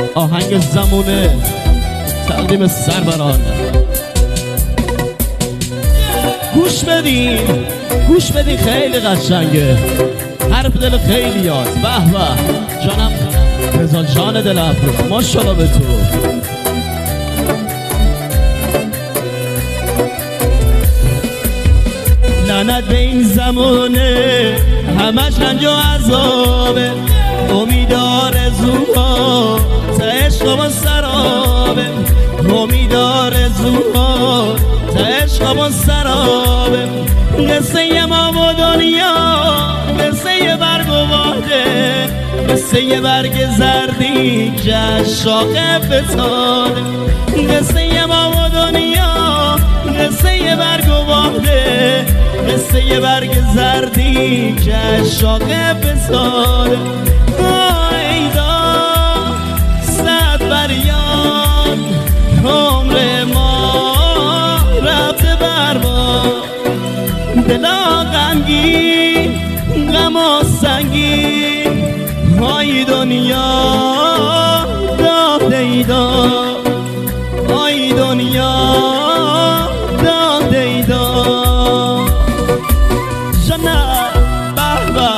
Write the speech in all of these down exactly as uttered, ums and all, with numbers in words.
آهنگ زمونه تقدیم سروران. گوش بدین گوش بدین خیلی قشنگه، حرف دل خیلی یاد. به به جانم رضا جان دل افروز، ماشاءالله به تو. لعنت به این زمانه همش رنج و عذابه، امید آرزوها تا عشق و سرابه، امید آرزوها تا عشق و سرابه. قصه ما و دنیا قصه برگ و باده، قصه برگ زردی که از شاخه فتاده. قصه ما و دنیا قصه برگ و باده، قصه برگ زردی که از شاخه فتاده. ایدا صد بریان عمر ما رفته برباد، دلا غمگین غم و سنگین، های دنیا داده ایدا، های دنیا داده ایدا. جنه به به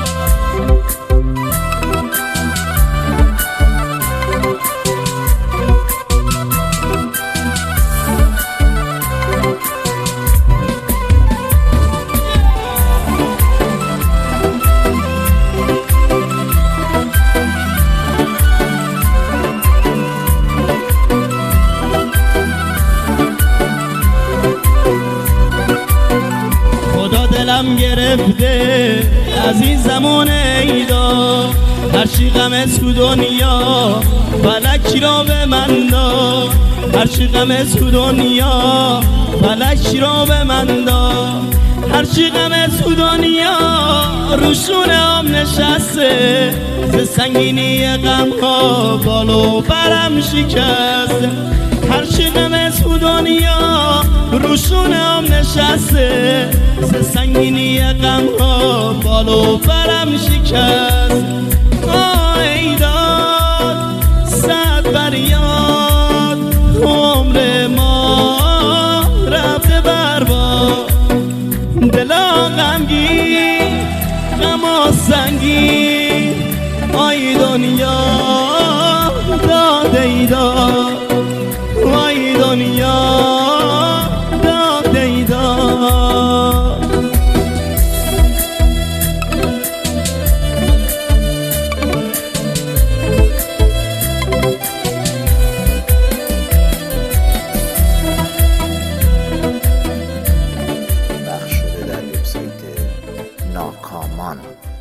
دلم گرفته از این زمان ایدا، هرچی غم تو دنیا فلک را به من داد، هرچی غم تو دنیا فلک را به من داد، هرچی غم تو دنیا روشون هم نشسته، ز سنگینی غم ها بالو برم شکسته، هرچی غم تو دنیا روشون هم نشسته، ز سنگینی غم ها بالو برم شکست. ای داد صد بریاد عمر ما رفته برباد، دلا غمگین غم و سنگین، آی دنیا داده ای داد، آی دنیا داده ای داد. پخش شده در وبسایت ناکامان.